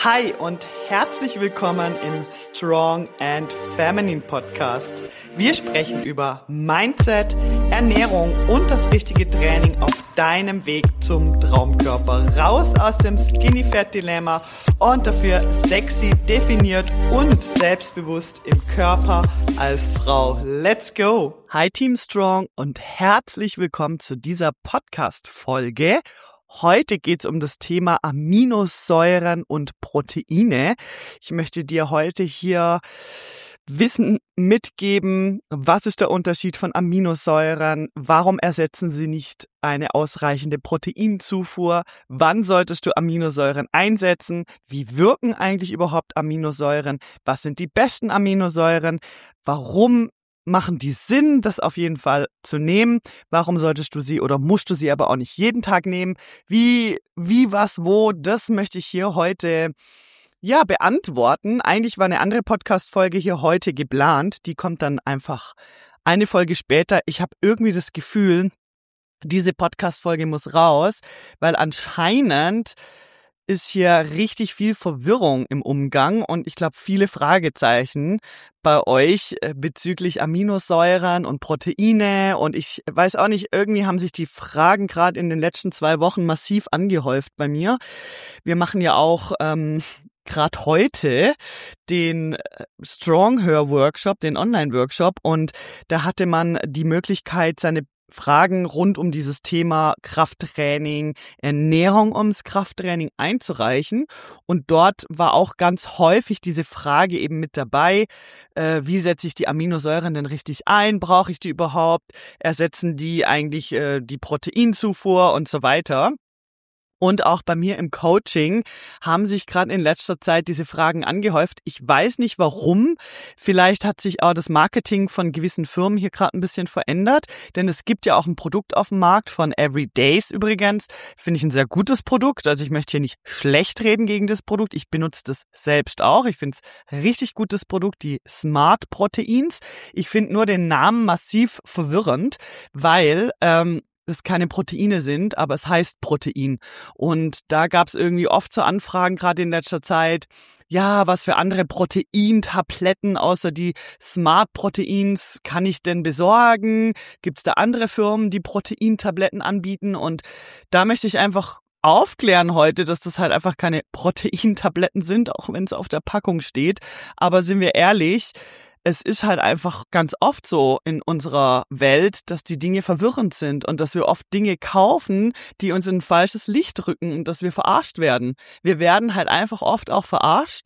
Hi und herzlich willkommen im Strong and Feminine Podcast. Wir sprechen über Mindset, Ernährung und das richtige Training auf deinem Weg zum Traumkörper. Raus aus dem Skinny Fat Dilemma und dafür sexy, definiert und selbstbewusst im Körper als Frau. Let's go! Hi Team Strong und herzlich willkommen zu dieser Podcast-Folge. Heute geht's um das Thema Aminosäuren und Proteine. Ich möchte dir heute hier Wissen mitgeben, was ist der Unterschied von Aminosäuren, warum ersetzen sie nicht eine ausreichende Proteinzufuhr, wann solltest du Aminosäuren einsetzen, wie wirken eigentlich überhaupt Aminosäuren, was sind die besten Aminosäuren, warum machen die Sinn, das auf jeden Fall zu nehmen? Warum solltest du sie oder musst du sie aber auch nicht jeden Tag nehmen? Wie, was, wo? Das möchte ich hier heute beantworten. Eigentlich war eine andere Podcast-Folge hier heute geplant. Die kommt dann einfach eine Folge später. Ich habe irgendwie das Gefühl, diese Podcast-Folge muss raus, weil anscheinend ist hier richtig viel Verwirrung im Umgang und ich glaube viele Fragezeichen bei euch bezüglich Aminosäuren und Proteine und ich weiß auch nicht, irgendwie haben sich die Fragen gerade in den letzten 2 Wochen massiv angehäuft bei mir. Wir machen ja auch gerade heute den Strong-Hör-Workshop, den Online-Workshop und da hatte man die Möglichkeit, seine Fragen rund um dieses Thema Krafttraining, Ernährung ums Krafttraining einzureichen. Und dort war auch ganz häufig diese Frage eben mit dabei, wie setze ich die Aminosäuren denn richtig ein? Brauche ich die überhaupt? Ersetzen die eigentlich die Proteinzufuhr und so weiter? Und auch bei mir im Coaching haben sich gerade in letzter Zeit diese Fragen angehäuft. Ich weiß nicht warum. Vielleicht hat sich auch das Marketing von gewissen Firmen hier gerade ein bisschen verändert. Denn es gibt ja auch ein Produkt auf dem Markt von Everydays übrigens. Finde ich ein sehr gutes Produkt. Also ich möchte hier nicht schlecht reden gegen das Produkt. Ich benutze das selbst auch. Ich finde es richtig gutes Produkt, die Smart Proteins. Ich finde nur den Namen massiv verwirrend, weil es keine Proteine sind, aber es heißt Protein. Und da gab es irgendwie oft so Anfragen, gerade in letzter Zeit, ja, was für andere Proteintabletten außer die Smart Proteins kann ich denn besorgen? Gibt es da andere Firmen, die Proteintabletten anbieten? Und da möchte ich einfach aufklären heute, dass das halt einfach keine Proteintabletten sind, auch wenn es auf der Packung steht. Aber sind wir ehrlich, es ist halt einfach ganz oft so in unserer Welt, dass die Dinge verwirrend sind und dass wir oft Dinge kaufen, die uns in ein falsches Licht rücken und dass wir verarscht werden. Wir werden halt einfach oft auch verarscht,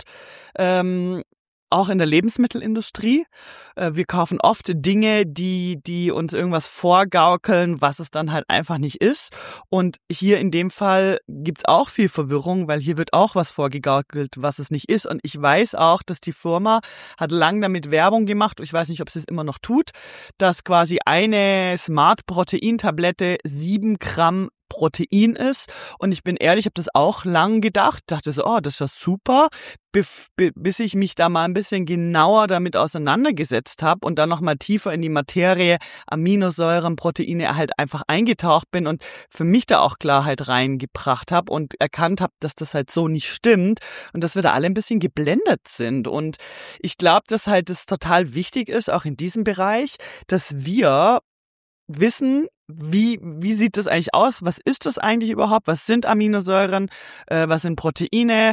auch in der Lebensmittelindustrie. Wir kaufen oft Dinge, die uns irgendwas vorgaukeln, was es dann halt einfach nicht ist. Und hier in dem Fall gibt's auch viel Verwirrung, weil hier wird auch was vorgegaukelt, was es nicht ist. Und ich weiß auch, dass die Firma hat lang damit Werbung gemacht, ich weiß nicht, ob sie es immer noch tut, dass quasi eine Smart-Protein-Tablette 7 Gramm Protein ist und ich bin ehrlich, ich habe das auch lang gedacht, dachte so, oh, das ist ja super, bis ich mich da mal ein bisschen genauer damit auseinandergesetzt habe und dann nochmal tiefer in die Materie Aminosäuren, Proteine halt einfach eingetaucht bin und für mich da auch Klarheit reingebracht habe und erkannt habe, dass das halt so nicht stimmt und dass wir da alle ein bisschen geblendet sind und ich glaube, dass halt das total wichtig ist, auch in diesem Bereich, dass wir wissen, wie sieht das eigentlich aus? Was ist das eigentlich überhaupt? Was sind Aminosäuren? Was sind Proteine?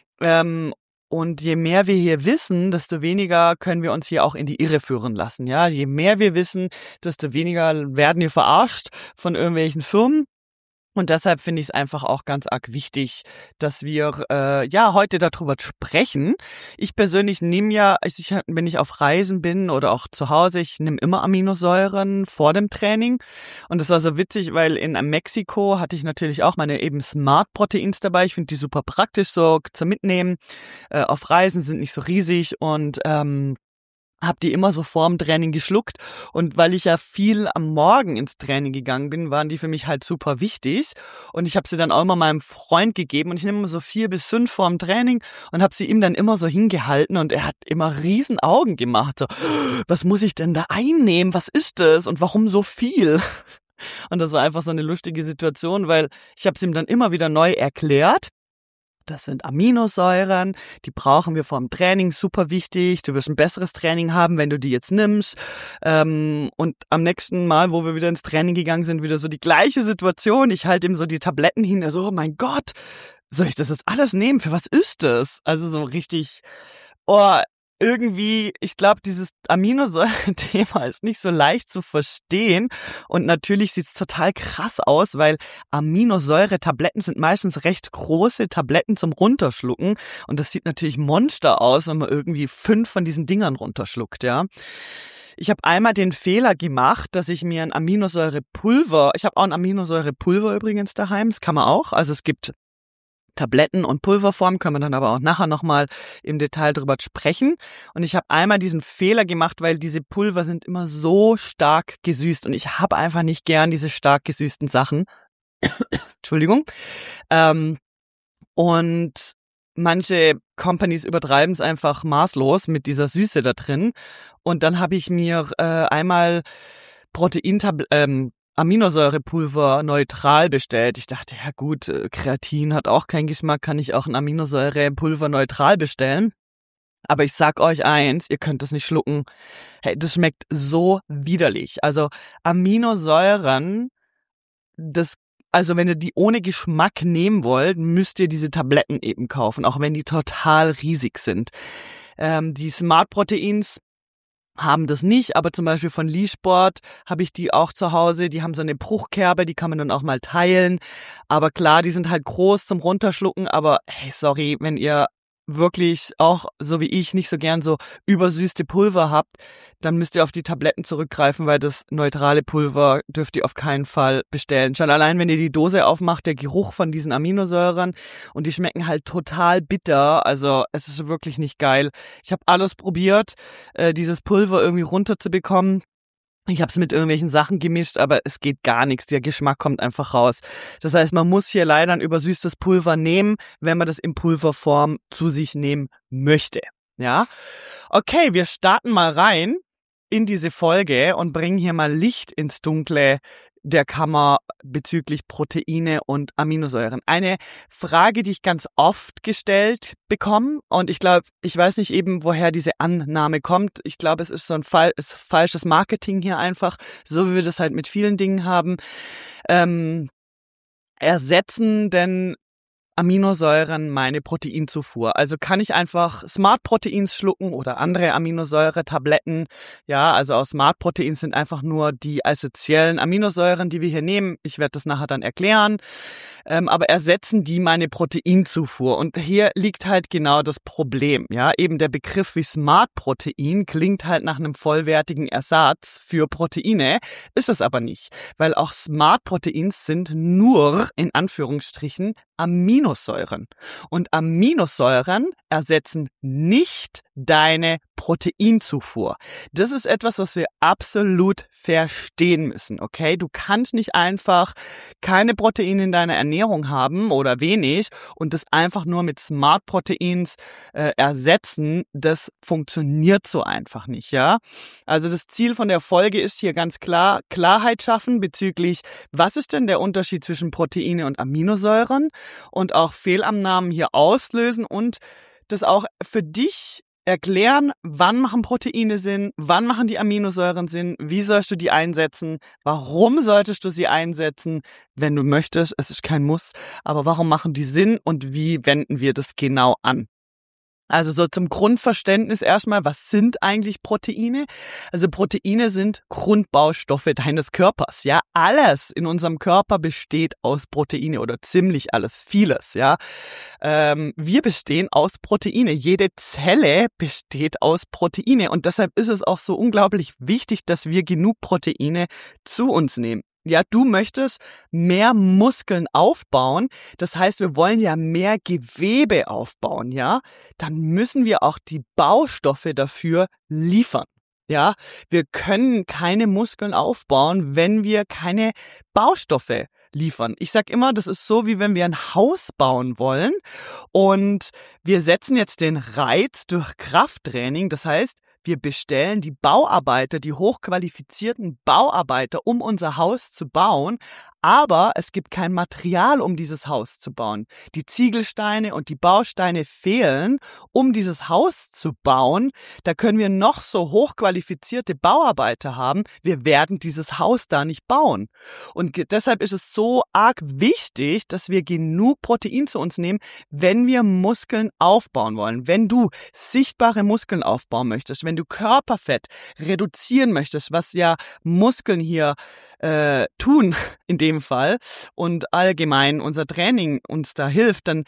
Und je mehr wir hier wissen, desto weniger können wir uns hier auch in die Irre führen lassen. Ja, je mehr wir wissen, desto weniger werden wir verarscht von irgendwelchen Firmen. Und deshalb finde ich es einfach auch ganz arg wichtig, dass wir heute darüber sprechen. Ich persönlich nehme wenn ich auf Reisen bin oder auch zu Hause, ich nehme immer Aminosäuren vor dem Training. Und das war so witzig, weil in Mexiko hatte ich natürlich auch meine eben Smart Proteins dabei. Ich finde die super praktisch so zum Mitnehmen. Auf Reisen sind nicht so riesig und habe die immer so vorm Training geschluckt und weil ich ja viel am Morgen ins Training gegangen bin, waren die für mich halt super wichtig und ich habe sie dann auch immer meinem Freund gegeben und ich nehme immer so 4 bis 5 vorm Training und habe sie ihm dann immer so hingehalten und er hat immer riesen Augen gemacht, so, was muss ich denn da einnehmen, was ist das und warum so viel? Und das war einfach so eine lustige Situation, weil ich habe es ihm dann immer wieder neu erklärt Das sind Aminosäuren, die brauchen wir vor dem Training, super wichtig. Du wirst ein besseres Training haben, wenn du die jetzt nimmst. Und am nächsten Mal, wo wir wieder ins Training gegangen sind, wieder so die gleiche Situation. Ich halte ihm so die Tabletten hin, so, oh mein Gott, soll ich das jetzt alles nehmen? Für was ist das? Also so richtig, irgendwie, ich glaube, dieses Aminosäuren-Thema ist nicht so leicht zu verstehen und natürlich sieht es total krass aus, weil Aminosäure-Tabletten sind meistens recht große Tabletten zum Runterschlucken und das sieht natürlich Monster aus, wenn man irgendwie 5 von diesen Dingern runterschluckt, ja. Ich habe einmal den Fehler gemacht, dass ich mir ich habe auch ein Aminosäurepulver übrigens daheim, das kann man auch, also es gibt Tabletten- und Pulverform, können wir dann aber auch nachher nochmal im Detail drüber sprechen. Und ich habe einmal diesen Fehler gemacht, weil diese Pulver sind immer so stark gesüßt und ich habe einfach nicht gern diese stark gesüßten Sachen. Entschuldigung. Und manche Companies übertreiben es einfach maßlos mit dieser Süße da drin. Und dann habe ich mir einmal Aminosäurepulver neutral bestellt. Ich dachte, ja gut, Kreatin hat auch keinen Geschmack, kann ich auch ein Aminosäurepulver neutral bestellen. Aber ich sag euch eins, ihr könnt das nicht schlucken. Hey, das schmeckt so widerlich. Also Aminosäuren, also wenn ihr die ohne Geschmack nehmen wollt, müsst ihr diese Tabletten eben kaufen, auch wenn die total riesig sind. Die Smart Proteins haben das nicht, aber zum Beispiel von Leesport habe ich die auch zu Hause. Die haben so eine Bruchkerbe, die kann man dann auch mal teilen. Aber klar, die sind halt groß zum Runterschlucken. Aber hey, sorry, wenn ihr wirklich auch, so wie ich, nicht so gern so übersüßte Pulver habt, dann müsst ihr auf die Tabletten zurückgreifen, weil das neutrale Pulver dürft ihr auf keinen Fall bestellen. Schon allein, wenn ihr die Dose aufmacht, der Geruch von diesen Aminosäuren und die schmecken halt total bitter, also es ist wirklich nicht geil. Ich habe alles probiert, dieses Pulver irgendwie runterzubekommen. Ich habe es mit irgendwelchen Sachen gemischt, aber es geht gar nichts. Der Geschmack kommt einfach raus. Das heißt, man muss hier leider ein übersüßtes Pulver nehmen, wenn man das in Pulverform zu sich nehmen möchte. Ja? Okay, wir starten mal rein in diese Folge und bringen hier mal Licht ins Dunkle der Kammer bezüglich Proteine und Aminosäuren. Eine Frage, die ich ganz oft gestellt bekomme und ich glaube, ich weiß nicht eben, woher diese Annahme kommt. Ich glaube, es ist so ein falsches Marketing hier einfach, so wie wir das halt mit vielen Dingen haben. Ersetzen denn Aminosäuren meine Proteinzufuhr? Also kann ich einfach Smart Proteins schlucken oder andere Aminosäure-Tabletten? Ja, also aus Smart Proteins sind einfach nur die essentiellen Aminosäuren, die wir hier nehmen. Ich werde das nachher dann erklären. Aber ersetzen die meine Proteinzufuhr? Und hier liegt halt genau das Problem. Ja, eben der Begriff wie Smart Protein klingt halt nach einem vollwertigen Ersatz für Proteine, ist es aber nicht, weil auch Smart Proteins sind nur in Anführungsstrichen Aminosäuren. Und Aminosäuren ersetzen nicht deine Proteinzufuhr. Das ist etwas, was wir absolut verstehen müssen, okay? Du kannst nicht einfach keine Proteine in deiner Ernährung haben oder wenig und das einfach nur mit Smart Proteins ersetzen. Das funktioniert so einfach nicht, ja? Also das Ziel von der Folge ist hier ganz klar, Klarheit schaffen bezüglich, was ist denn der Unterschied zwischen Proteine und Aminosäuren und auch Fehlannahmen hier auslösen und das auch für dich erklären, wann machen Proteine Sinn, wann machen die Aminosäuren Sinn, wie sollst du die einsetzen, warum solltest du sie einsetzen, wenn du möchtest, es ist kein Muss, aber warum machen die Sinn und wie wenden wir das genau an? Also so zum Grundverständnis erstmal, was sind eigentlich Proteine? Also Proteine sind Grundbaustoffe deines Körpers, ja. Alles in unserem Körper besteht aus Proteine oder ziemlich alles, vieles, ja. Wir bestehen aus Proteine. Jede Zelle besteht aus Proteine und deshalb ist es auch so unglaublich wichtig, dass wir genug Proteine zu uns nehmen. Ja, du möchtest mehr Muskeln aufbauen. Das heißt, wir wollen ja mehr Gewebe aufbauen, ja? Dann müssen wir auch die Baustoffe dafür liefern. Ja, wir können keine Muskeln aufbauen, wenn wir keine Baustoffe liefern. Ich sag immer, das ist so, wie wenn wir ein Haus bauen wollen und wir setzen jetzt den Reiz durch Krafttraining. Das heißt, wir bestellen die Bauarbeiter, die hochqualifizierten Bauarbeiter, um unser Haus zu bauen. Aber es gibt kein Material, um dieses Haus zu bauen. Die Ziegelsteine und die Bausteine fehlen, um dieses Haus zu bauen. Da können wir noch so hochqualifizierte Bauarbeiter haben. Wir werden dieses Haus da nicht bauen. Und deshalb ist es so arg wichtig, dass wir genug Protein zu uns nehmen, wenn wir Muskeln aufbauen wollen. Wenn du sichtbare Muskeln aufbauen möchtest, wenn du Körperfett reduzieren möchtest, was ja Muskeln hier tun in dem Fall und allgemein unser Training uns da hilft, dann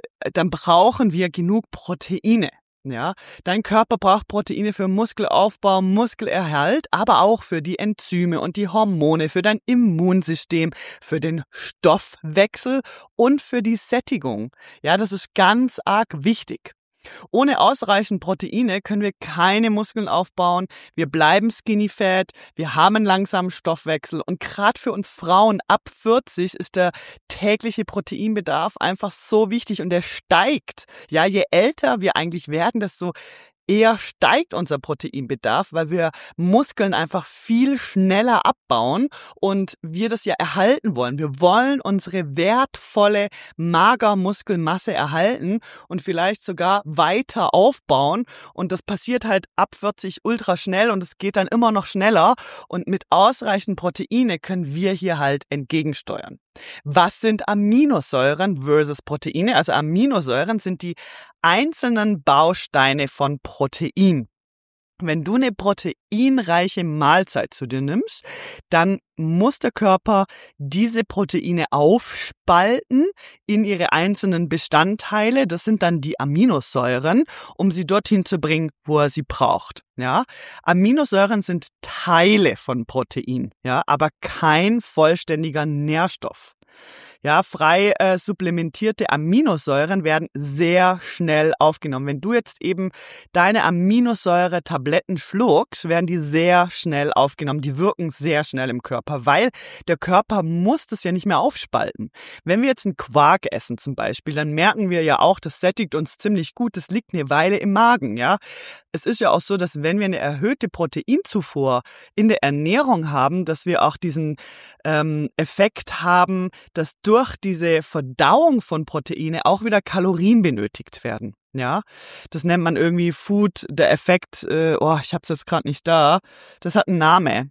brauchen wir genug Proteine. Ja, dein Körper braucht Proteine für Muskelaufbau, Muskelerhalt, aber auch für die Enzyme und die Hormone, für dein Immunsystem, für den Stoffwechsel und für die Sättigung. Ja, das ist ganz arg wichtig. Ohne ausreichend Proteine können wir keine Muskeln aufbauen, wir bleiben skinny fat, wir haben einen langsamen Stoffwechsel und gerade für uns Frauen ab 40 ist der tägliche Proteinbedarf einfach so wichtig und der steigt. Ja, je älter wir eigentlich werden, desto eher steigt unser Proteinbedarf, weil wir Muskeln einfach viel schneller abbauen und wir das ja erhalten wollen. Wir wollen unsere wertvolle Magermuskelmasse erhalten und vielleicht sogar weiter aufbauen und das passiert halt ab 40 ultra schnell und es geht dann immer noch schneller und mit ausreichend Proteine können wir hier halt entgegensteuern. Was sind Aminosäuren versus Proteine? Also Aminosäuren sind die einzelnen Bausteine von Protein. Wenn du eine proteinreiche Mahlzeit zu dir nimmst, dann muss der Körper diese Proteine aufspalten in ihre einzelnen Bestandteile. Das sind dann die Aminosäuren, um sie dorthin zu bringen, wo er sie braucht. Ja, Aminosäuren sind Teile von Protein, ja, aber kein vollständiger Nährstoff. Ja, frei supplementierte Aminosäuren werden sehr schnell aufgenommen. Wenn du jetzt eben deine Aminosäure-Tabletten schluckst, werden die sehr schnell aufgenommen. Die wirken sehr schnell im Körper, weil der Körper muss das ja nicht mehr aufspalten. Wenn wir jetzt einen Quark essen zum Beispiel, dann merken wir ja auch, das sättigt uns ziemlich gut. Das liegt eine Weile im Magen, ja. Es ist ja auch so, dass wenn wir eine erhöhte Proteinzufuhr in der Ernährung haben, dass wir auch diesen Effekt haben, dass durch diese Verdauung von Proteine auch wieder Kalorien benötigt werden. Ja, das nennt man irgendwie Food, der Effekt, ich hab's jetzt gerade nicht da, das hat einen Namen.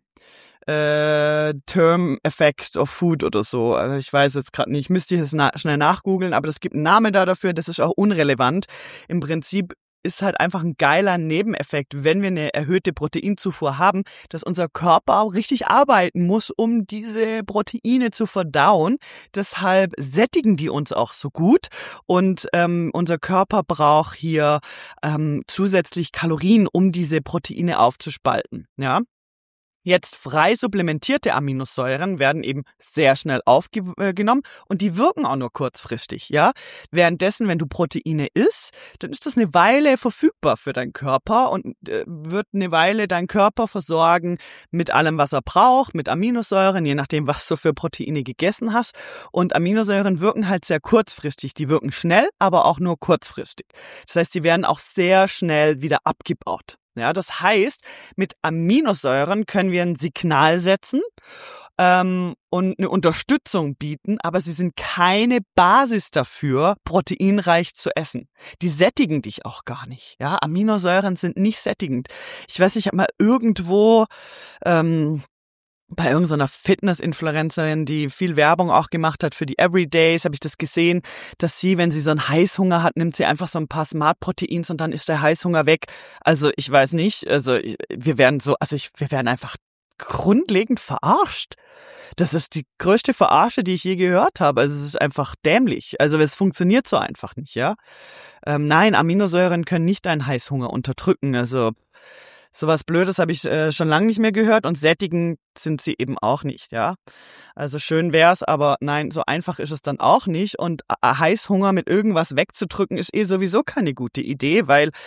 Term Effect of Food oder so. Also ich weiß jetzt gerade nicht, müsste ich es schnell nachgoogeln, aber es gibt einen Namen dafür, das ist auch unrelevant. Im Prinzip ist halt einfach ein geiler Nebeneffekt, wenn wir eine erhöhte Proteinzufuhr haben, dass unser Körper auch richtig arbeiten muss, um diese Proteine zu verdauen. Deshalb sättigen die uns auch so gut und unser Körper braucht hier zusätzlich Kalorien, um diese Proteine aufzuspalten. Ja. Jetzt frei supplementierte Aminosäuren werden eben sehr schnell aufgenommen und die wirken auch nur kurzfristig, ja. Währenddessen, wenn du Proteine isst, dann ist das eine Weile verfügbar für deinen Körper und wird eine Weile deinen Körper versorgen mit allem, was er braucht, mit Aminosäuren, je nachdem, was du für Proteine gegessen hast. Und Aminosäuren wirken halt sehr kurzfristig. Die wirken schnell, aber auch nur kurzfristig. Das heißt, die werden auch sehr schnell wieder abgebaut. Ja, das heißt, mit Aminosäuren können wir ein Signal setzen und eine Unterstützung bieten, aber sie sind keine Basis dafür, proteinreich zu essen. Die sättigen dich auch gar nicht. Ja, Aminosäuren sind nicht sättigend. Ich weiß, ich habe mal irgendwo bei irgendeiner Fitness-Influencerin, die viel Werbung auch gemacht hat für die Everydays, habe ich das gesehen, dass sie, wenn sie so einen Heißhunger hat, nimmt sie einfach so ein paar Smart-Proteins und dann ist der Heißhunger weg. Also ich weiß nicht, wir werden einfach grundlegend verarscht. Das ist die größte Verarsche, die ich je gehört habe. Also es ist einfach dämlich. Also es funktioniert so einfach nicht, ja. Nein, Aminosäuren können nicht deinen Heißhunger unterdrücken. Also sowas Blödes habe ich schon lange nicht mehr gehört und sättigend sind sie eben auch nicht, ja. Also schön wär's, aber nein, so einfach ist es dann auch nicht und Heißhunger mit irgendwas wegzudrücken ist sowieso keine gute Idee, weil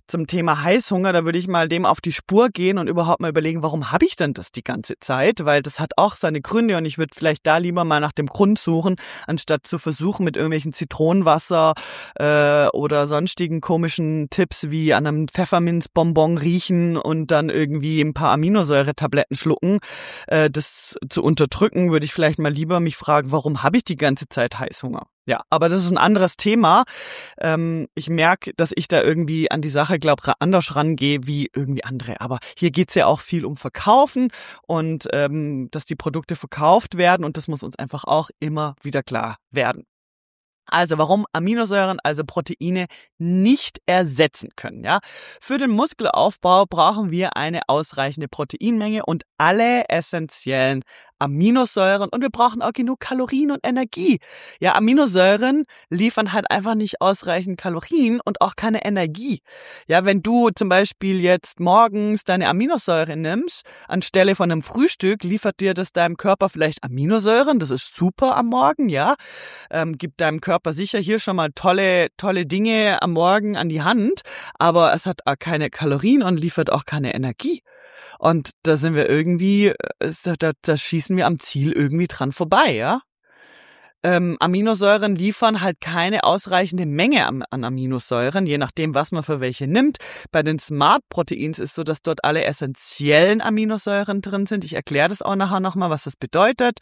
zum Thema Heißhunger, da würde ich mal dem auf die Spur gehen und überhaupt mal überlegen, warum habe ich denn das die ganze Zeit? Weil das hat auch seine Gründe und ich würde vielleicht da lieber mal nach dem Grund suchen, anstatt zu versuchen mit irgendwelchen Zitronenwasser oder sonstigen komischen Tipps wie an einem Pfefferminzbonbon riechen und dann irgendwie ein paar Aminosäuretabletten schlucken, das zu unterdrücken, würde ich vielleicht mal lieber mich fragen, warum habe ich die ganze Zeit Heißhunger? Ja, aber das ist ein anderes Thema. Ich merke, dass ich da irgendwie an die Sache, glaube anders rangehe wie irgendwie andere. Aber hier geht's ja auch viel um Verkaufen und dass die Produkte verkauft werden und das muss uns einfach auch immer wieder klar werden. Also warum Aminosäuren, also Proteine, nicht ersetzen können. Ja? Für den Muskelaufbau brauchen wir eine ausreichende Proteinmenge und alle essentiellen Aminosäuren und wir brauchen auch genug Kalorien und Energie. Ja, Aminosäuren liefern halt einfach nicht ausreichend Kalorien und auch keine Energie. Ja, wenn du zum Beispiel jetzt morgens deine Aminosäure nimmst, anstelle von einem Frühstück, liefert dir das deinem Körper vielleicht Aminosäuren. Das ist super am Morgen, ja. Gibt deinem Körper sicher hier schon mal tolle Dinge am Morgen an die Hand, aber es hat auch keine Kalorien und liefert auch keine Energie. Und da sind wir irgendwie, da schießen wir am Ziel irgendwie dran vorbei, ja. Aminosäuren liefern halt keine ausreichende Menge an Aminosäuren, je nachdem, was man für welche nimmt. Bei den Smart Proteins ist so, dass dort alle essentiellen Aminosäuren drin sind. Ich erkläre das auch nachher nochmal, was das bedeutet.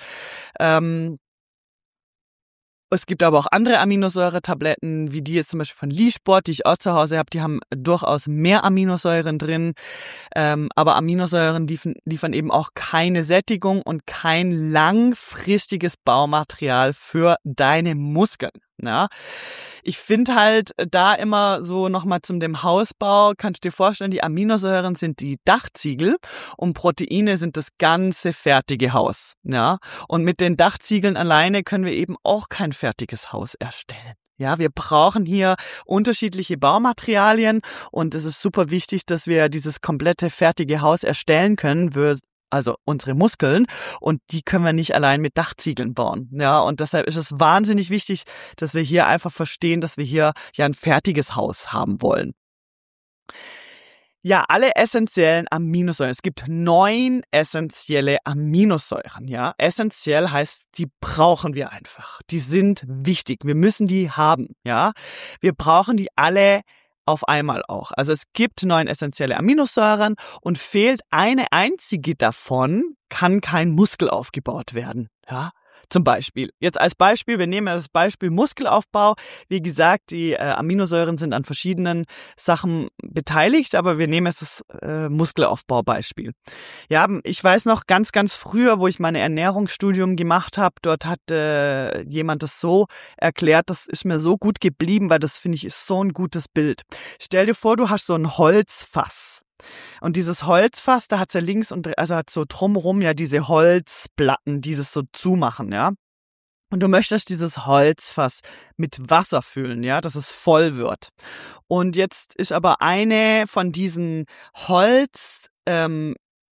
Es gibt aber auch andere Aminosäuretabletten, wie die jetzt zum Beispiel von Lisport, die ich auch zu Hause habe, die haben durchaus mehr Aminosäuren drin. Aber Aminosäuren liefern eben auch keine Sättigung und kein langfristiges Baumaterial für deine Muskeln. Ja, ich finde halt da immer so nochmal zum dem Hausbau, kannst du dir vorstellen, die Aminosäuren sind die Dachziegel und Proteine sind das ganze fertige Haus. Ja, und mit den Dachziegeln alleine können wir eben auch kein fertiges Haus erstellen. Ja, wir brauchen hier unterschiedliche Baumaterialien und es ist super wichtig, dass wir dieses komplette fertige Haus erstellen können, also unsere Muskeln, und die können wir nicht allein mit Dachziegeln bauen. Ja, und deshalb ist es wahnsinnig wichtig, dass wir hier einfach verstehen, dass wir hier ja ein fertiges Haus haben wollen. Ja, alle essentiellen Aminosäuren. Es gibt 9 essentielle Aminosäuren, ja. Essentiell heißt, die brauchen wir einfach. Die sind wichtig. Wir müssen die haben, ja. Wir brauchen die alle auf einmal auch. Also es gibt 9 essentielle Aminosäuren und fehlt eine einzige davon, kann kein Muskel aufgebaut werden, ja. Zum Beispiel. Jetzt als Beispiel, wir nehmen das Beispiel Muskelaufbau. Wie gesagt, die Aminosäuren sind an verschiedenen Sachen beteiligt, aber wir nehmen jetzt das Muskelaufbaubeispiel. Ja, ich weiß noch ganz früher, wo ich meine Ernährungsstudium gemacht habe, dort hat jemand das so erklärt, das ist mir so gut geblieben, weil das finde ich ist so ein gutes Bild. Stell dir vor, du hast so ein Holzfass. Und dieses Holzfass, da hat's ja links und also hat so drumherum ja diese Holzplatten, die das so zumachen, ja. Und du möchtest dieses Holzfass mit Wasser füllen, ja, dass es voll wird. Und jetzt ist aber eine von diesen Holzleisten,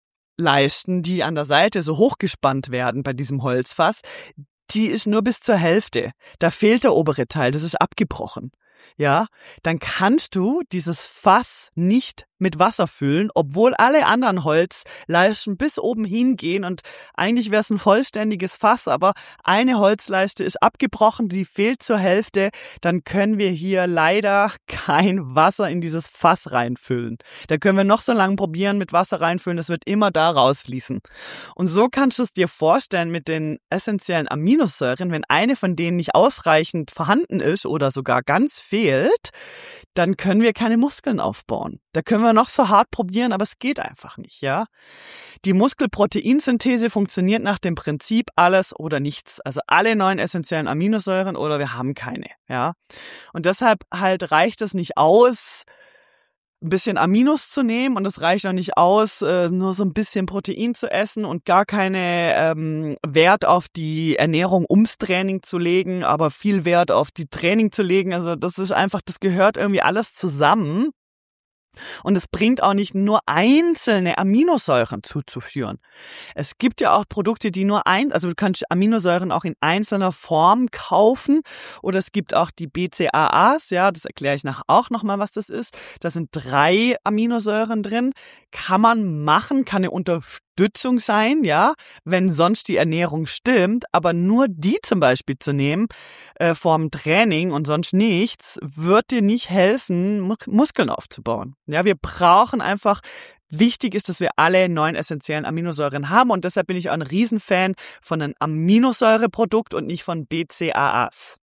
die an der Seite so hochgespannt werden bei diesem Holzfass, die ist nur bis zur Hälfte. Da fehlt der obere Teil, das ist abgebrochen. Ja, dann kannst du dieses Fass nicht mit Wasser füllen, obwohl alle anderen Holzleisten bis oben hingehen und eigentlich wäre es ein vollständiges Fass, aber eine Holzleiste ist abgebrochen, die fehlt zur Hälfte, dann können wir hier leider kein Wasser in dieses Fass reinfüllen. Da können wir noch so lange probieren mit Wasser reinfüllen, es wird immer da rausfließen. Und so kannst du es dir vorstellen mit den essentiellen Aminosäuren, wenn eine von denen nicht ausreichend vorhanden ist oder sogar ganz fehlt, dann können wir keine Muskeln aufbauen. Da können wir noch so hart probieren, aber es geht einfach nicht, ja. Die Muskelproteinsynthese funktioniert nach dem Prinzip alles oder nichts. Also alle 9 essentiellen Aminosäuren oder wir haben keine, ja. Und deshalb halt reicht es nicht aus, ein bisschen Aminos zu nehmen und es reicht auch nicht aus, nur so ein bisschen Protein zu essen und gar keine Wert auf die Ernährung ums Training zu legen, aber viel Wert auf die Training zu legen. Also das ist einfach, das gehört irgendwie alles zusammen. Und es bringt auch nicht nur einzelne Aminosäuren zuzuführen. Es gibt ja auch Produkte, die also du kannst Aminosäuren auch in einzelner Form kaufen, oder es gibt auch die BCAAs, ja, das erkläre ich auch nochmal, was das ist. Da sind 3 Aminosäuren drin. Kann man machen, kann eine Unterstützung sein, ja, wenn sonst die Ernährung stimmt, aber nur die zum Beispiel zu nehmen vorm Training und sonst nichts, wird dir nicht helfen, Muskeln aufzubauen. Ja, wir brauchen einfach, wichtig ist, dass wir alle 9 essentiellen Aminosäuren haben, und deshalb bin ich auch ein Riesenfan von einem Aminosäureprodukt und nicht von BCAAs.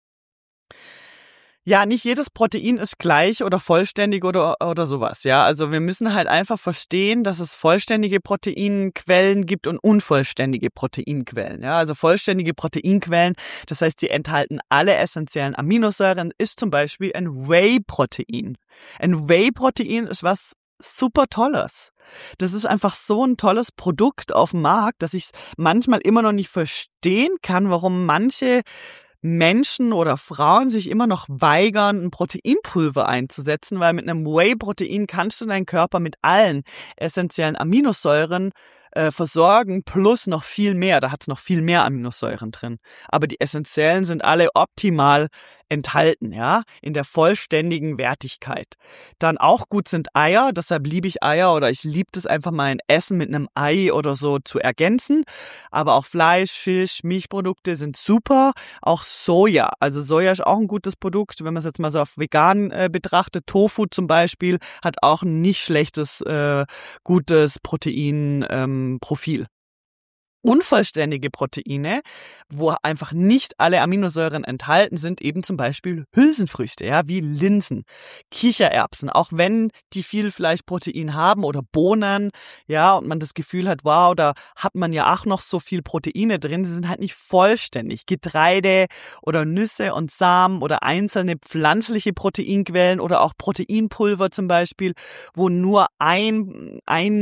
Ja, nicht jedes Protein ist gleich oder vollständig oder sowas, ja. Also wir müssen halt einfach verstehen, dass es vollständige Proteinquellen gibt und unvollständige Proteinquellen, ja. Also vollständige Proteinquellen, das heißt, sie enthalten alle essentiellen Aminosäuren, ist zum Beispiel ein Whey-Protein. Ein Whey-Protein ist was super Tolles. Das ist einfach so ein tolles Produkt auf dem Markt, dass ich manchmal immer noch nicht verstehen kann, warum manche Menschen oder Frauen sich immer noch weigern, ein Proteinpulver einzusetzen, weil mit einem Whey-Protein kannst du deinen Körper mit allen essentiellen Aminosäuren versorgen, plus noch viel mehr. Da hat es noch viel mehr Aminosäuren drin. Aber die essentiellen sind alle optimal enthalten, ja, in der vollständigen Wertigkeit. Dann auch gut sind Eier, deshalb liebe ich Eier, oder ich liebe es einfach mal ein Essen mit einem Ei oder so zu ergänzen. Aber auch Fleisch, Fisch, Milchprodukte sind super. Auch Soja, also Soja ist auch ein gutes Produkt, wenn man es jetzt mal so auf vegan betrachtet. Tofu zum Beispiel hat auch ein nicht schlechtes, gutes Proteinprofil. Unvollständige Proteine, wo einfach nicht alle Aminosäuren enthalten sind, eben zum Beispiel Hülsenfrüchte, ja, wie Linsen, Kichererbsen, auch wenn die viel Fleischprotein haben, oder Bohnen, ja, und man das Gefühl hat, wow, da hat man ja auch noch so viel Proteine drin, sie sind halt nicht vollständig. Getreide oder Nüsse und Samen oder einzelne pflanzliche Proteinquellen oder auch Proteinpulver zum Beispiel, wo nur eine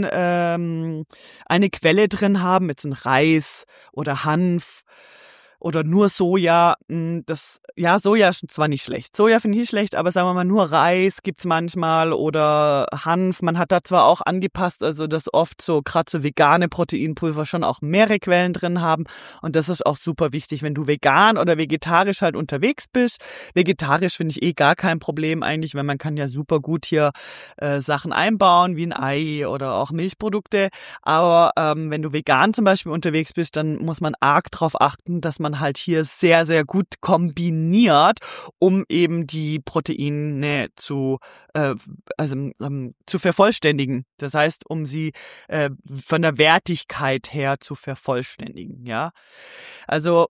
Quelle drin haben, jetzt ein Reis oder Hanf oder nur Soja. Soja ist zwar nicht schlecht. Soja finde ich nicht schlecht, aber sagen wir mal, nur Reis gibt's manchmal oder Hanf. Man hat da zwar auch angepasst, also dass oft so gerade so vegane Proteinpulver schon auch mehrere Quellen drin haben, und das ist auch super wichtig, wenn du vegan oder vegetarisch halt unterwegs bist. Vegetarisch finde ich gar kein Problem eigentlich, weil man kann ja super gut hier Sachen einbauen, wie ein Ei oder auch Milchprodukte. Aber wenn du vegan zum Beispiel unterwegs bist, dann muss man arg darauf achten, dass man halt hier sehr, sehr gut kombiniert, um eben die Proteine zu vervollständigen. Das heißt, um sie von der Wertigkeit her zu vervollständigen, ja. Also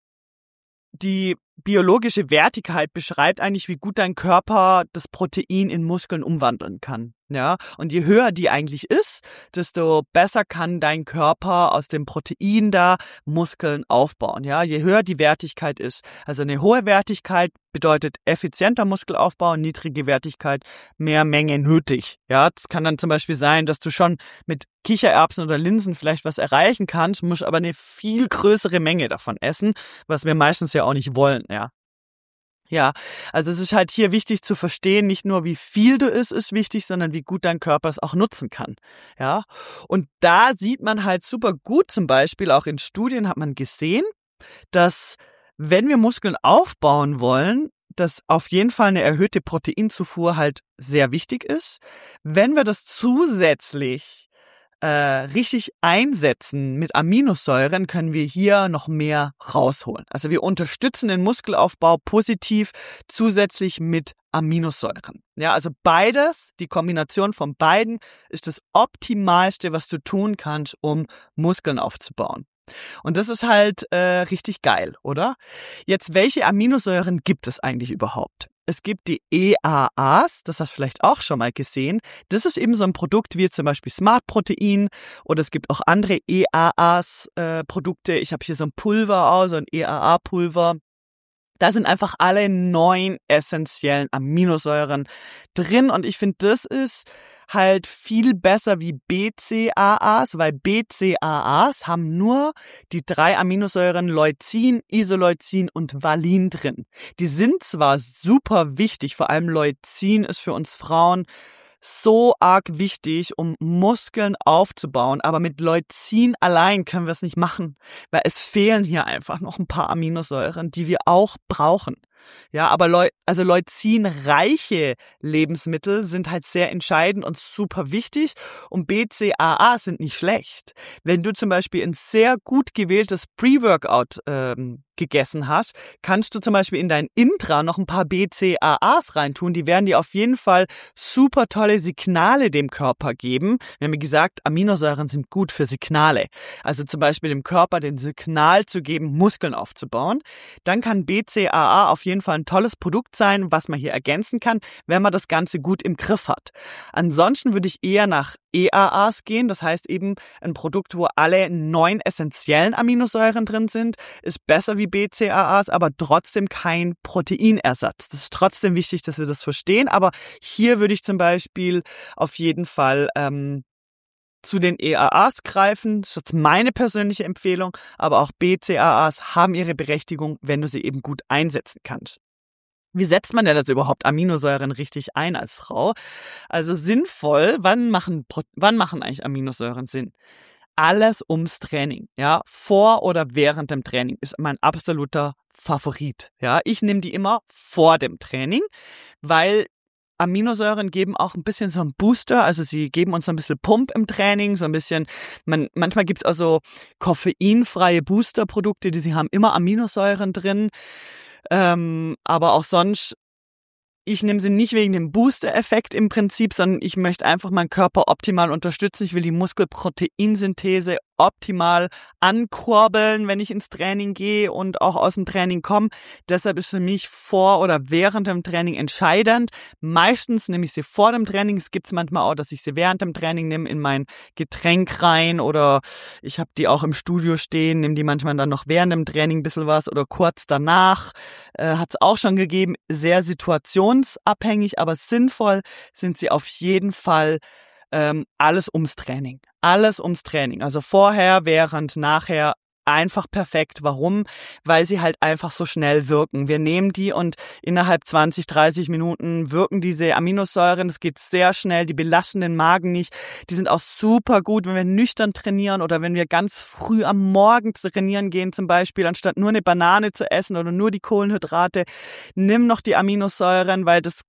die biologische Wertigkeit beschreibt eigentlich, wie gut dein Körper das Protein in Muskeln umwandeln kann. Ja, und je höher die eigentlich ist, desto besser kann dein Körper aus dem Protein da Muskeln aufbauen. Ja, je höher die Wertigkeit ist. Also eine hohe Wertigkeit bedeutet effizienter Muskelaufbau, niedrige Wertigkeit, mehr Menge nötig. Ja, das kann dann zum Beispiel sein, dass du schon mit Kichererbsen oder Linsen vielleicht was erreichen kannst, musst aber eine viel größere Menge davon essen, was wir meistens ja auch nicht wollen. Ja, also es ist halt hier wichtig zu verstehen, nicht nur wie viel du isst, ist wichtig, sondern wie gut dein Körper es auch nutzen kann. Ja, und da sieht man halt super gut, zum Beispiel auch in Studien hat man gesehen, dass wenn wir Muskeln aufbauen wollen, dass auf jeden Fall eine erhöhte Proteinzufuhr halt sehr wichtig ist. Wenn wir das zusätzlich richtig einsetzen mit Aminosäuren, können wir hier noch mehr rausholen. Also wir unterstützen den Muskelaufbau positiv zusätzlich mit Aminosäuren. Ja, also beides, die Kombination von beiden ist das Optimalste, was du tun kannst, um Muskeln aufzubauen. Und das ist halt richtig geil, oder? Jetzt, welche Aminosäuren gibt es eigentlich überhaupt? Es gibt die EAAs, das hast du vielleicht auch schon mal gesehen. Das ist eben so ein Produkt wie zum Beispiel Smart Protein, oder es gibt auch andere EAAs Produkte. Ich habe hier so ein Pulver auch, so ein EAA-Pulver. Da sind einfach alle 9 essentiellen Aminosäuren drin, und ich finde, das ist halt viel besser wie BCAAs, weil BCAAs haben nur die 3 Aminosäuren Leucin, Isoleucin und Valin drin. Die sind zwar super wichtig, vor allem Leucin ist für uns Frauen so arg wichtig, um Muskeln aufzubauen. Aber mit Leucin allein können wir es nicht machen, weil es fehlen hier einfach noch ein paar Aminosäuren, die wir auch brauchen. Ja, aber leucinreiche Lebensmittel sind halt sehr entscheidend und super wichtig und BCAA sind nicht schlecht. Wenn du zum Beispiel ein sehr gut gewähltes Pre-Workout gegessen hast, kannst du zum Beispiel in dein Intra noch ein paar BCAAs reintun. Die werden dir auf jeden Fall super tolle Signale dem Körper geben. Wir haben gesagt, Aminosäuren sind gut für Signale. Also zum Beispiel dem Körper den Signal zu geben, Muskeln aufzubauen. Dann kann BCAA auf jeden Fall ein tolles Produkt sein, was man hier ergänzen kann, wenn man das Ganze gut im Griff hat. Ansonsten würde ich eher nach EAAs gehen, das heißt eben ein Produkt, wo alle 9 essentiellen Aminosäuren drin sind, ist besser wie BCAAs, aber trotzdem kein Proteinersatz. Das ist trotzdem wichtig, dass wir das verstehen, aber hier würde ich zum Beispiel auf jeden Fall zu den EAAs greifen. Das ist jetzt meine persönliche Empfehlung, aber auch BCAAs haben ihre Berechtigung, wenn du sie eben gut einsetzen kannst. Wie setzt man denn das überhaupt Aminosäuren richtig ein als Frau? Also sinnvoll, wann machen eigentlich Aminosäuren Sinn? Alles ums Training, ja, vor oder während dem Training ist mein absoluter Favorit, ja. Ich nehme die immer vor dem Training, weil Aminosäuren geben auch ein bisschen so einen Booster, also sie geben uns so ein bisschen Pump im Training, so ein bisschen, manchmal gibt's also koffeinfreie Boosterprodukte, sie haben immer Aminosäuren drin, aber auch sonst, ich nehme sie nicht wegen dem Booster-Effekt im Prinzip, sondern ich möchte einfach meinen Körper optimal unterstützen. Ich will die Muskelproteinsynthese optimal ankurbeln, wenn ich ins Training gehe und auch aus dem Training komme. Deshalb ist für mich vor oder während dem Training entscheidend. Meistens nehme ich sie vor dem Training. Es gibt es manchmal auch, dass ich sie während dem Training nehme, in mein Getränk rein oder ich habe die auch im Studio stehen, nehme die manchmal dann noch während dem Training ein bisschen was oder kurz danach. Hat es auch schon gegeben. Sehr situationsabhängig, aber sinnvoll sind sie auf jeden Fall. Alles ums Training. Alles ums Training. Also vorher, während, nachher einfach perfekt. Warum? Weil sie halt einfach so schnell wirken. Wir nehmen die und innerhalb 20, 30 Minuten wirken diese Aminosäuren. Es geht sehr schnell. Die belasten den Magen nicht. Die sind auch super gut, wenn wir nüchtern trainieren oder wenn wir ganz früh am Morgen trainieren gehen zum Beispiel, anstatt nur eine Banane zu essen oder nur die Kohlenhydrate. Nimm noch die Aminosäuren, weil das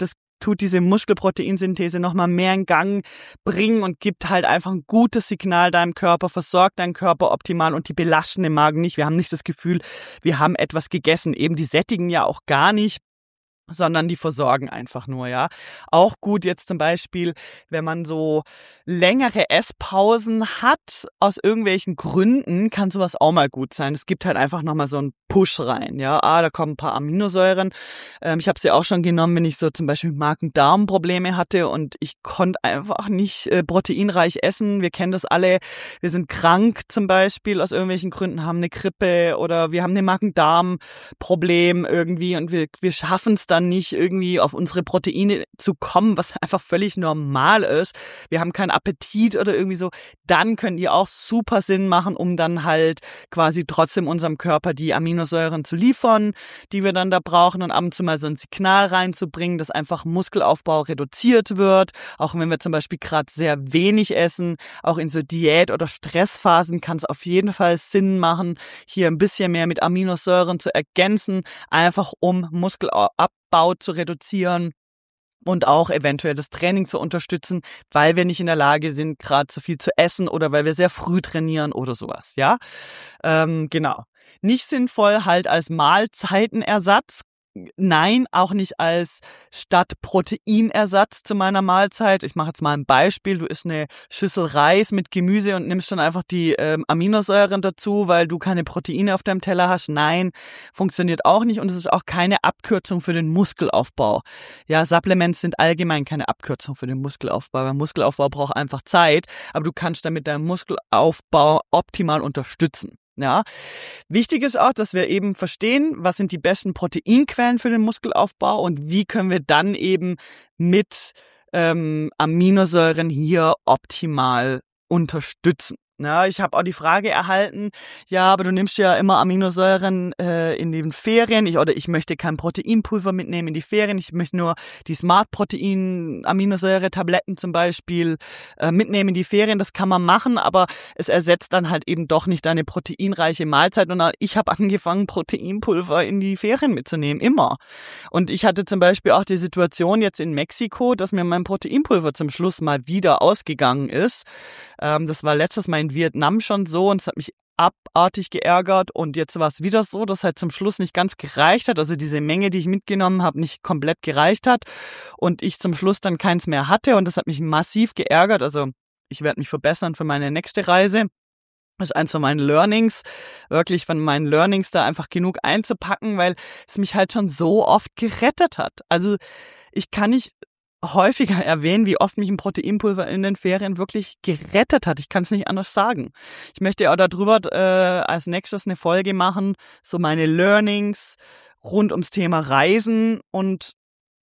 tut diese Muskelproteinsynthese nochmal mehr in Gang bringen und gibt halt einfach ein gutes Signal deinem Körper, versorgt deinen Körper optimal und die belasten den Magen nicht. Wir haben nicht das Gefühl, wir haben etwas gegessen. Eben die sättigen ja auch gar nicht, sondern die versorgen einfach nur, ja. Auch gut jetzt zum Beispiel, wenn man so längere Esspausen hat, aus irgendwelchen Gründen, kann sowas auch mal gut sein. Es gibt halt einfach nochmal so einen Push rein, ja. Da kommen ein paar Aminosäuren. Ich habe sie auch schon genommen, wenn ich so zum Beispiel Magen-Darm-Probleme hatte und ich konnte einfach nicht proteinreich essen. Wir kennen das alle. Wir sind krank zum Beispiel aus irgendwelchen Gründen, haben eine Grippe oder wir haben ein Magen-Darm-Problem irgendwie und wir schaffen es dann nicht irgendwie auf unsere Proteine zu kommen, was einfach völlig normal ist. Wir haben keinen Appetit oder irgendwie so. Dann können die auch super Sinn machen, um dann halt quasi trotzdem unserem Körper die Aminosäuren zu liefern, die wir dann da brauchen und ab und zu mal so ein Signal reinzubringen, dass einfach Muskelaufbau reduziert wird. Auch wenn wir zum Beispiel gerade sehr wenig essen, auch in so Diät- oder Stressphasen kann es auf jeden Fall Sinn machen, hier ein bisschen mehr mit Aminosäuren zu ergänzen, einfach um Muskelabbau zu reduzieren und auch eventuell das Training zu unterstützen, weil wir nicht in der Lage sind, gerade zu viel zu essen oder weil wir sehr früh trainieren oder sowas, ja. Genau. Nicht sinnvoll halt als Mahlzeitenersatz. Nein, auch nicht als statt Proteinersatz zu meiner Mahlzeit. Ich mache jetzt mal ein Beispiel. Du isst eine Schüssel Reis mit Gemüse und nimmst dann einfach die Aminosäuren dazu, weil du keine Proteine auf deinem Teller hast. Nein, funktioniert auch nicht und es ist auch keine Abkürzung für den Muskelaufbau. Ja, Supplements sind allgemein keine Abkürzung für den Muskelaufbau, weil Muskelaufbau braucht einfach Zeit, aber du kannst damit deinen Muskelaufbau optimal unterstützen. Ja, wichtig ist auch, dass wir eben verstehen, was sind die besten Proteinquellen für den Muskelaufbau und wie können wir dann eben mit Aminosäuren hier optimal unterstützen. Ja, ich habe auch die Frage erhalten, ja, aber du nimmst ja immer Aminosäuren in den Ferien. Ich möchte kein Proteinpulver mitnehmen in die Ferien. Ich möchte nur die Smart-Protein-Aminosäure-Tabletten zum Beispiel mitnehmen in die Ferien. Das kann man machen, aber es ersetzt dann halt eben doch nicht eine proteinreiche Mahlzeit. Und ich habe angefangen, Proteinpulver in die Ferien mitzunehmen, immer. Und ich hatte zum Beispiel auch die Situation jetzt in Mexiko, dass mir mein Proteinpulver zum Schluss mal wieder ausgegangen ist. Das war letztes Mal in Vietnam schon so und es hat mich abartig geärgert und jetzt war es wieder so, dass halt zum Schluss nicht ganz gereicht hat, also diese Menge, die ich mitgenommen habe, nicht komplett gereicht hat und ich zum Schluss dann keins mehr hatte und das hat mich massiv geärgert, also ich werde mich verbessern für meine nächste Reise. Das ist eins von meinen Learnings, wirklich von meinen Learnings da einfach genug einzupacken, weil es mich halt schon so oft gerettet hat. Also ich kann nicht häufiger erwähnen, wie oft mich ein Proteinpulver in den Ferien wirklich gerettet hat. Ich kann es nicht anders sagen. Ich möchte auch darüber als nächstes eine Folge machen, so meine Learnings rund ums Thema Reisen und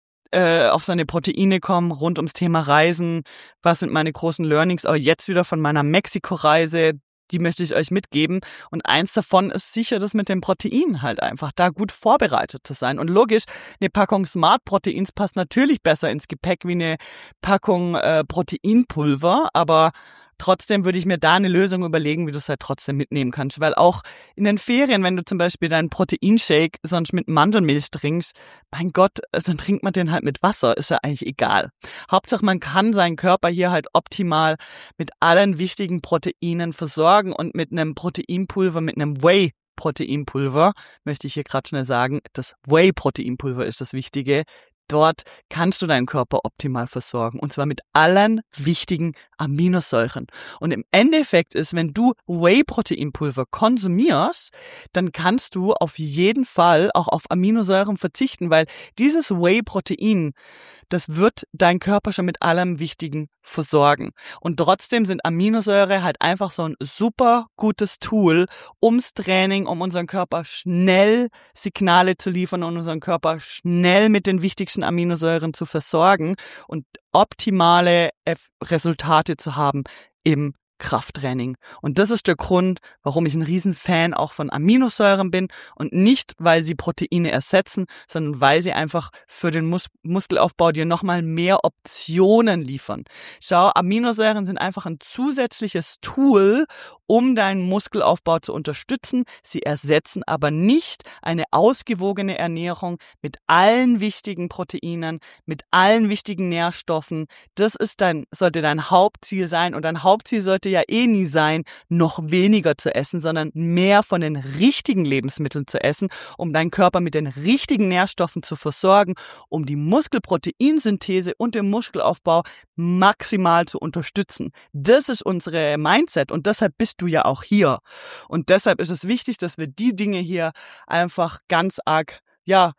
auf seine Proteine kommen, rund ums Thema Reisen. Was sind meine großen Learnings? Auch jetzt wieder von meiner Mexiko-Reise. Die möchte ich euch mitgeben. Und eins davon ist sicher das mit den Proteinen halt einfach, da gut vorbereitet zu sein. Und logisch, eine Packung Smart Proteins passt natürlich besser ins Gepäck wie eine Packung Proteinpulver, aber trotzdem würde ich mir da eine Lösung überlegen, wie du es halt trotzdem mitnehmen kannst. Weil auch in den Ferien, wenn du zum Beispiel deinen Proteinshake sonst mit Mandelmilch trinkst, mein Gott, dann trinkt man den halt mit Wasser, ist ja eigentlich egal. Hauptsache, man kann seinen Körper hier halt optimal mit allen wichtigen Proteinen versorgen und mit einem Proteinpulver, mit einem Whey-Proteinpulver, möchte ich hier gerade schnell sagen, das Whey-Proteinpulver ist das Wichtige. Dort kannst du deinen Körper optimal versorgen und zwar mit allen wichtigen Aminosäuren. Und im Endeffekt ist, wenn du Whey-Proteinpulver konsumierst, dann kannst du auf jeden Fall auch auf Aminosäuren verzichten, weil dieses Whey-Protein, das wird dein Körper schon mit allem Wichtigen versorgen. Und trotzdem sind Aminosäure halt einfach so ein super gutes Tool ums Training, um unseren Körper schnell Signale zu liefern und unseren Körper schnell mit den wichtigsten Aminosäuren zu versorgen und optimale Resultate zu haben im Krafttraining. Und das ist der Grund, warum ich ein Riesenfan auch von Aminosäuren bin und nicht, weil sie Proteine ersetzen, sondern weil sie einfach für den Muskelaufbau dir nochmal mehr Optionen liefern. Schau, Aminosäuren sind einfach ein zusätzliches Tool, um deinen Muskelaufbau zu unterstützen. Sie ersetzen aber nicht eine ausgewogene Ernährung mit allen wichtigen Proteinen, mit allen wichtigen Nährstoffen. Das ist sollte dein Hauptziel sein und dein Hauptziel sollte ja eh nie sein, noch weniger zu essen, sondern mehr von den richtigen Lebensmitteln zu essen, um deinen Körper mit den richtigen Nährstoffen zu versorgen, um die Muskelproteinsynthese und den Muskelaufbau maximal zu unterstützen. Das ist unsere Mindset und deshalb bist du ja auch hier. Und deshalb ist es wichtig, dass wir die Dinge hier einfach ganz arg, ja,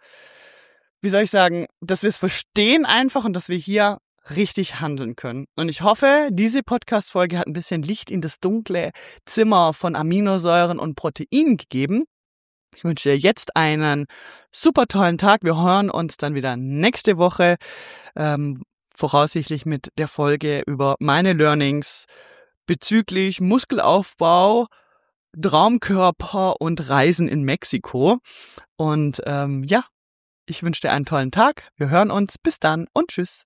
wie soll ich sagen, dass wir es verstehen einfach und dass wir hier richtig handeln können. Und ich hoffe, diese Podcast-Folge hat ein bisschen Licht in das dunkle Zimmer von Aminosäuren und Proteinen gegeben. Ich wünsche dir jetzt einen super tollen Tag. Wir hören uns dann wieder nächste Woche, voraussichtlich mit der Folge über meine Learnings bezüglich Muskelaufbau, Traumkörper und Reisen in Mexiko. Und ja, ich wünsche dir einen tollen Tag. Wir hören uns. Bis dann und tschüss.